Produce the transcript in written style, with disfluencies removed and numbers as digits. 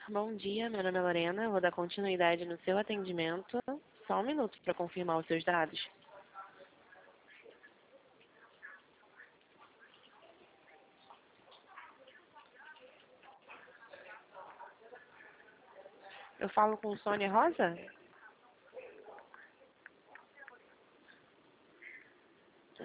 Bom dia, meu nome é Lorena. Eu vou dar continuidade no seu atendimento. Só um minuto para confirmar os seus dados. Eu falo com Sônia Rosa?